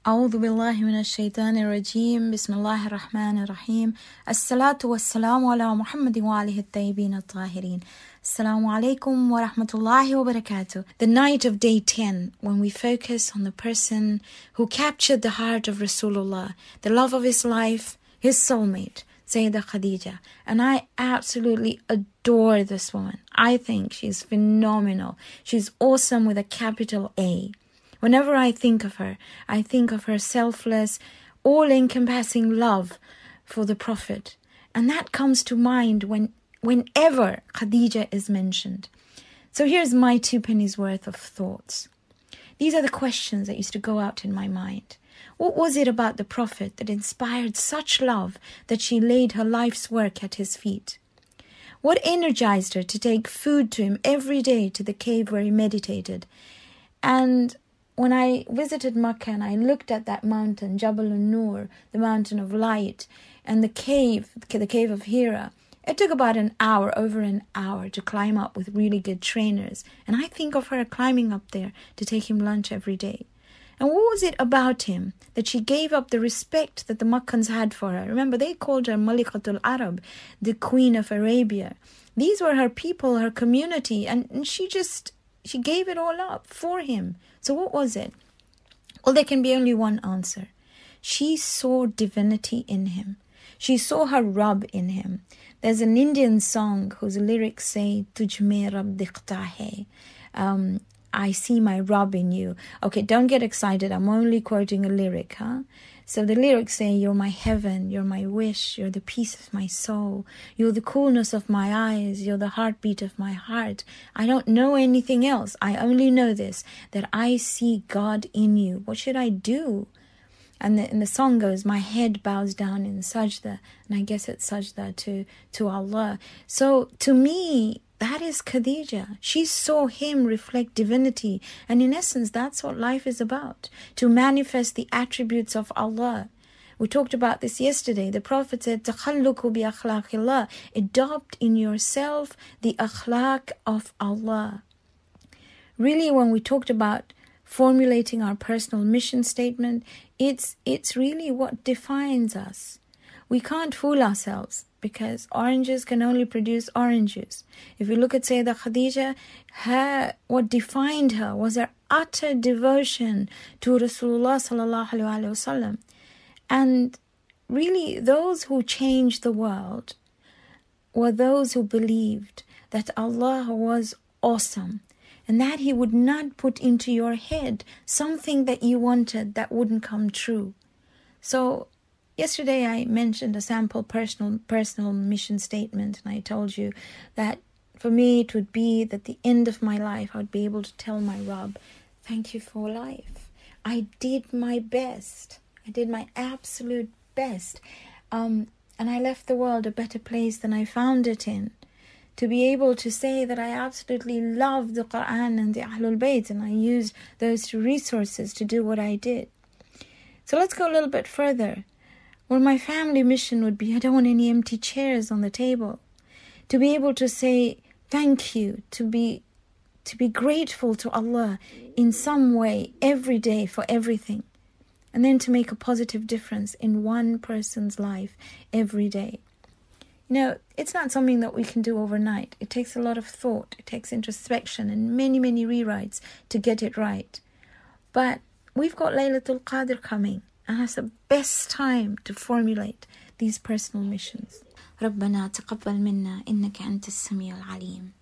أعوذ بالله من الشيطان الرجيم بسم الله الرحمن الرحيم الصلاة والسلام على محمد وآله الطيبين الطاهرين Assalamu alaikum wa rahmatullahi wa barakatuh. The night of day 10, when we focus on the person who captured the heart of Rasulullah, the love of his life, his soulmate, Sayyidah Khadija. And I absolutely adore this woman. I think she's phenomenal. She's awesome with a capital A. Whenever I think of her selfless, all-encompassing love for the Prophet. And that comes to mind whenever Khadija is mentioned. So here's my 2 pennies worth of thoughts. These are the questions that used to go out in my mind. What was it about the Prophet that inspired such love that she laid her life's work at his feet? What energized her to take food to him every day to the cave where he meditated? And when I visited Makkah and I looked at that mountain, Jabal an-Nur, the mountain of light, and the cave of Hira, it took about over an hour to climb up with really good trainers. And I think of her climbing up there to take him lunch every day. And what was it about him that she gave up the respect that the Makkans had for her? Remember, they called her Malikatul Arab, the Queen of Arabia. These were her people, her community, and she gave it all up for him. So what was it? Well, there can be only one answer. She saw divinity in him. She saw her Rabb in him. There's an Indian song whose lyrics say, Tujh mein Rabb dikhta hai. I see my Rabb in you. Okay, don't get excited. I'm only quoting a lyric, huh? So the lyrics say, you're my heaven, you're my wish, you're the peace of my soul, you're the coolness of my eyes, you're the heartbeat of my heart. I don't know anything else. I only know this, that I see God in you. What should I do? And the song goes, my head bows down in sajda. And I guess it's sajda to Allah. So to me, that is Khadija. She saw him reflect divinity. And in essence, that's what life is about. To manifest the attributes of Allah. We talked about this yesterday. The Prophet said, تَخَلُّقُ بِأَخْلَاقِ اللَّهِ. Adopt in yourself the akhlaq of Allah. Really, when we talked about formulating our personal mission statement, it's really what defines us. We can't fool ourselves because oranges can only produce orange juice. If you look at Sayyidah Khadija, what defined her was her utter devotion to Rasulullah sallallahu alaihi wasallam. And really, those who changed the world were those who believed that Allah was awesome and that He would not put into your head something that you wanted that wouldn't come true. So yesterday I mentioned a sample personal mission statement, and I told you that for me it would be that at the end of my life I would be able to tell my Rabb, thank you for life. I did my best. I did my absolute best. And I left the world a better place than I found it in. To be able to say that I absolutely love the Quran and the Ahlul Bayt, and I used those 2 resources to do what I did. So let's go a little bit further. Well, my family mission would be, I don't want any empty chairs on the table. To be able to say thank you, to be grateful to Allah in some way every day for everything. And then to make a positive difference in one person's life every day. You know, it's not something that we can do overnight. It takes a lot of thought. It takes introspection and many, many rewrites to get it right. But we've got Laylatul Qadr coming. And that's the best time to formulate these personal missions. ربنا تقبل منا إنك أنت السميع العليم.